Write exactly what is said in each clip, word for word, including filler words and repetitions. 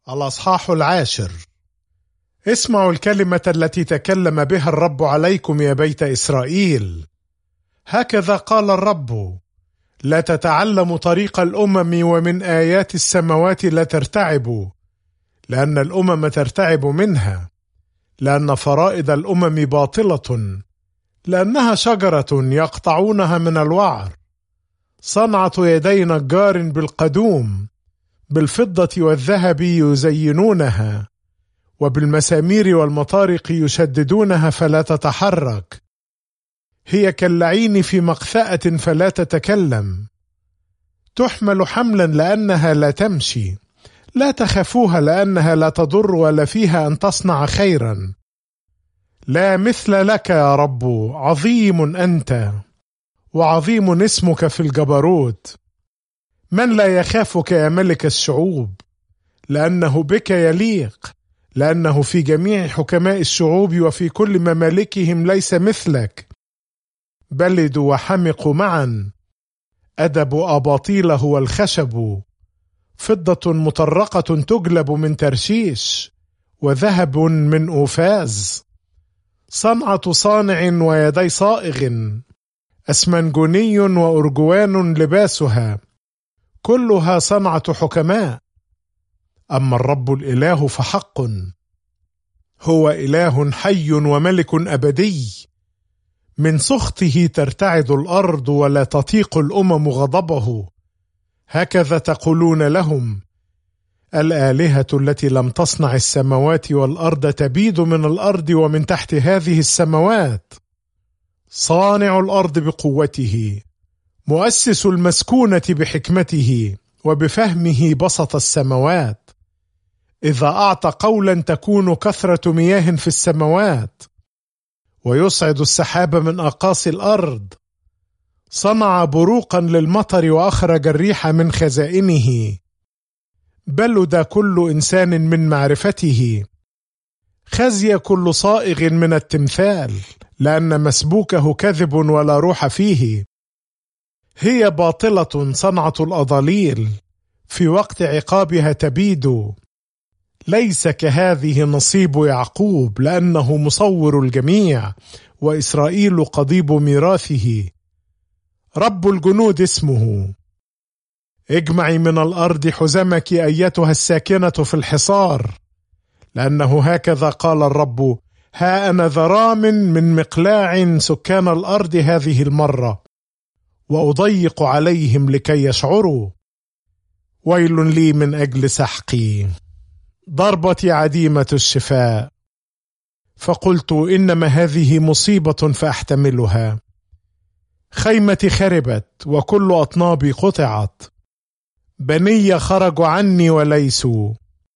الأصحاح العاشر. اسمعوا الكلمة التي تكلم بها الرب عليكم يا بيت إسرائيل. هكذا قال الرب: لا تتعلموا طريق الأمم، ومن آيات السماوات لا ترتعبوا، لأن الأمم ترتعب منها، لأن فرائض الأمم باطلة، لأنها شجرة يقطعونها من الوعر، صنعة يدي نجار بالقدوم، بالفضة والذهب يزينونها، وبالمسامير والمطارق يشددونها فلا تتحرك. هي كاللعين في مقثأة فلا تتكلم، تحمل حملا لأنها لا تمشي. لا تخافوها لأنها لا تضر، ولا فيها أن تصنع خيرا. لا مثل لك يا رب، عظيم أنت، وعظيم اسمك في الجبروت. من لا يخافك يا ملك الشعوب؟ لأنه بك يليق، لأنه في جميع حكماء الشعوب وفي كل ممالكهم ليس مثلك. بلدوا وحمقوا معا، أدبوا أباطيل هو الخشب، فضة مطرقة تجلب من ترشيش، وذهب من أوفاز، صنعة صانع ويدي صائغ، أسمنجوني وأرجوان لباسها، كلها صنعة حكماء. أما الرب الإله فحق، هو إله حي وملك أبدي. من سخطه ترتعد الأرض، ولا تطيق الأمم غضبه. هكذا تقولون لهم: الآلهة التي لم تصنع السماوات والأرض تبيد من الأرض ومن تحت هذه السماوات. صانع الأرض بقوته، مؤسس المسكونة بحكمته، وبفهمه بسط السماوات. إذا أعطى قولا تكون كثرة مياه في السماوات، ويصعد السحاب من أقاصي الأرض. صنع بروقا للمطر، وأخرج الريح من خزائنه. بلد كل إنسان من معرفته، خزي كل صائغ من التمثال، لأن مسبوكه كذب ولا روح فيه. هي باطلة صنعة الأضاليل، في وقت عقابها تبيد. ليس كهذه نصيب يعقوب، لأنه مصور الجميع، وإسرائيل قضيب ميراثه. رب الجنود اسمه. اجمعي من الأرض حزمك أيتها الساكنة في الحصار، لأنه هكذا قال الرب: ها أنا ذرام من مقلاع سكان الأرض هذه المرة، وأضيق عليهم لكي يشعروا. ويل لي من أجل سحقي، ضربتي عديمة الشفاء. فقلت: إنما هذه مصيبة فأحتملها. خيمتي خربت، وكل أطنابي قطعت. بني خرجوا عني وليسوا.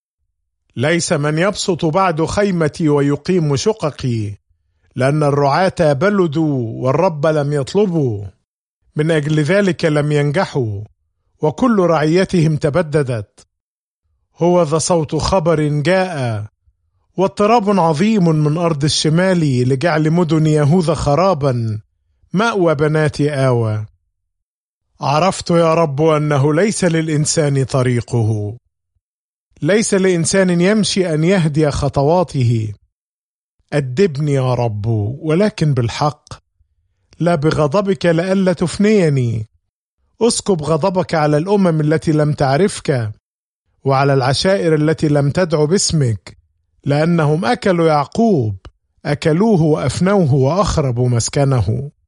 ليس من يبسط بعد خيمتي ويقيم شققي، لأن الرعاة بلدوا والرب لم يطلبوا. من أجل ذلك لم ينجحوا، وكل رعيتهم تبددت. هو ذا صوت خبر جاء، واضطراب عظيم من أرض الشمال، لجعل مدن يهوذا خرابا، مأوى بنات آوى. عرفت يا رب أنه ليس للإنسان طريقه، ليس لإنسان يمشي أن يهدي خطواته. أدبني يا رب، ولكن بالحق، لا بغضبك لئلا تفنيني. اسكب غضبك على الأمم التي لم تعرفك، وعلى العشائر التي لم تدع باسمك، لأنهم أكلوا يعقوب، أكلوه وأفنوه وأخربوا مسكنه.